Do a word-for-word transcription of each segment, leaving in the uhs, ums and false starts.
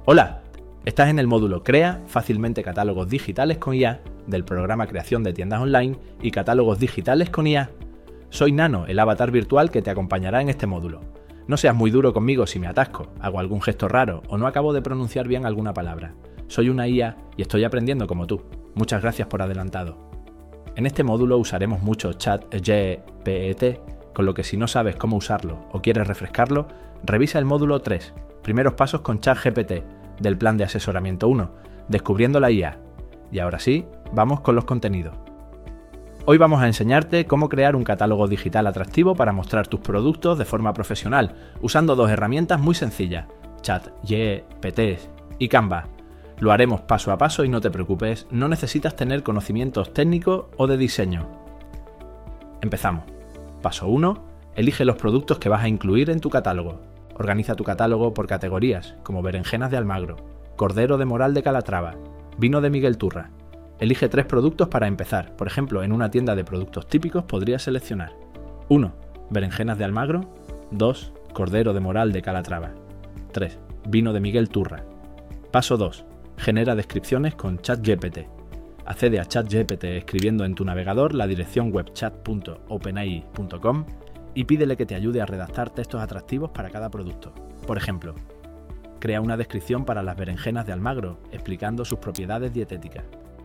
Hola, estás en el módulo Crea fácilmente catálogos digitales con I A del programa Creación de Tiendas Online y Catálogos Digitales con I A. Soy Nano, el avatar virtual que te acompañará en este módulo. No seas muy duro conmigo si me atasco, hago algún gesto raro o no acabo de pronunciar bien alguna palabra. Soy una I A y estoy aprendiendo como tú. Muchas gracias por adelantado. En este módulo usaremos mucho ChatGPT, con lo que si no sabes cómo usarlo o quieres refrescarlo, revisa el módulo tres, primeros pasos con ChatGPT, del plan de asesoramiento uno, descubriendo la I A. Y ahora sí, vamos con los contenidos. Hoy vamos a enseñarte cómo crear un catálogo digital atractivo para mostrar tus productos de forma profesional, usando dos herramientas muy sencillas, ChatGPT y Canva. Lo haremos paso a paso y no te preocupes, no necesitas tener conocimientos técnicos o de diseño. Empezamos. Paso uno. Elige los productos que vas a incluir en tu catálogo. Organiza tu catálogo por categorías, como berenjenas de Almagro, cordero de Moral de Calatrava, vino de Miguel Turra. Elige tres productos para empezar. Por ejemplo, en una tienda de productos típicos podrías seleccionar uno. Berenjenas de Almagro. dos. Cordero de Moral de Calatrava. tres. Vino de Miguel Turra. Paso dos. Genera descripciones con ChatGPT. Accede a ChatGPT escribiendo en tu navegador la dirección web chat punto openai punto com y pídele que te ayude a redactar textos atractivos para cada producto. Por ejemplo, crea una descripción para las berenjenas de Almagro, explicando sus propiedades dietéticas.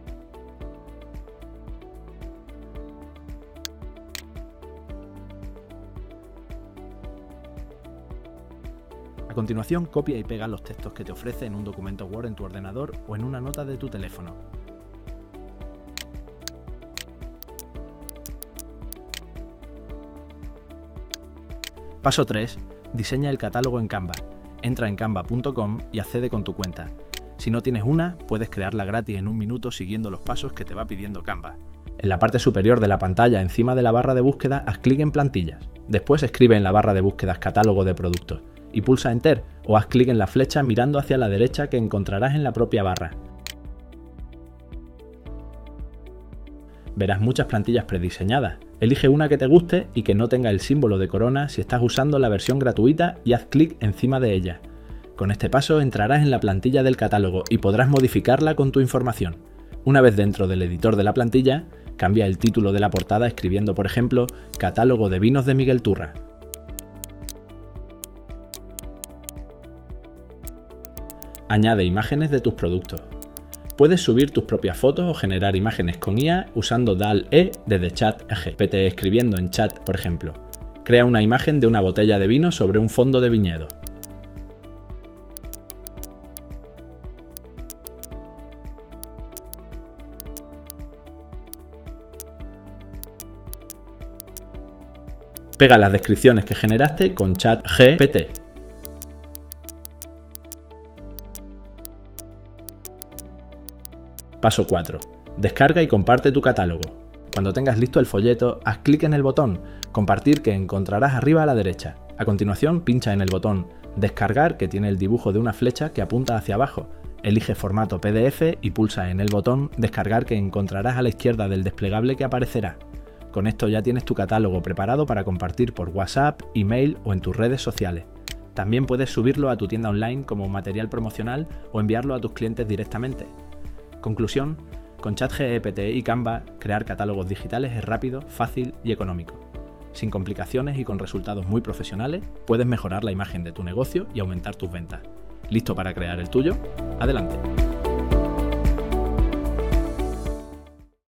A continuación, copia y pega los textos que te ofrece en un documento Word en tu ordenador o en una nota de tu teléfono. Paso tres. Diseña el catálogo en Canva. Entra en canva punto com y accede con tu cuenta. Si no tienes una, puedes crearla gratis en un minuto siguiendo los pasos que te va pidiendo Canva. En la parte superior de la pantalla, encima de la barra de búsqueda, haz clic en Plantillas. Después escribe en la barra de búsquedas Catálogo de productos y pulsa Enter o haz clic en la flecha mirando hacia la derecha que encontrarás en la propia barra. Verás muchas plantillas prediseñadas. Elige una que te guste y que no tenga el símbolo de corona si estás usando la versión gratuita y haz clic encima de ella. Con este paso entrarás en la plantilla del catálogo y podrás modificarla con tu información. Una vez dentro del editor de la plantilla, cambia el título de la portada escribiendo, por ejemplo, Catálogo de vinos de Miguel Turra. Añade imágenes de tus productos. Puedes subir tus propias fotos o generar imágenes con I A usando D A L L-E desde ChatGPT escribiendo en chat, por ejemplo. Crea una imagen de una botella de vino sobre un fondo de viñedo. Pega las descripciones que generaste con ChatGPT. Paso cuatro. Descarga y comparte tu catálogo. Cuando tengas listo el folleto, haz clic en el botón Compartir que encontrarás arriba a la derecha. A continuación, pincha en el botón Descargar, que tiene el dibujo de una flecha que apunta hacia abajo. Elige formato P D F y pulsa en el botón Descargar que encontrarás a la izquierda del desplegable que aparecerá. Con esto ya tienes tu catálogo preparado para compartir por WhatsApp, email o en tus redes sociales. También puedes subirlo a tu tienda online como material promocional o enviarlo a tus clientes directamente. Conclusión, con ChatGPT y Canva, crear catálogos digitales es rápido, fácil y económico. Sin complicaciones y con resultados muy profesionales, puedes mejorar la imagen de tu negocio y aumentar tus ventas. ¿Listo para crear el tuyo? ¡Adelante!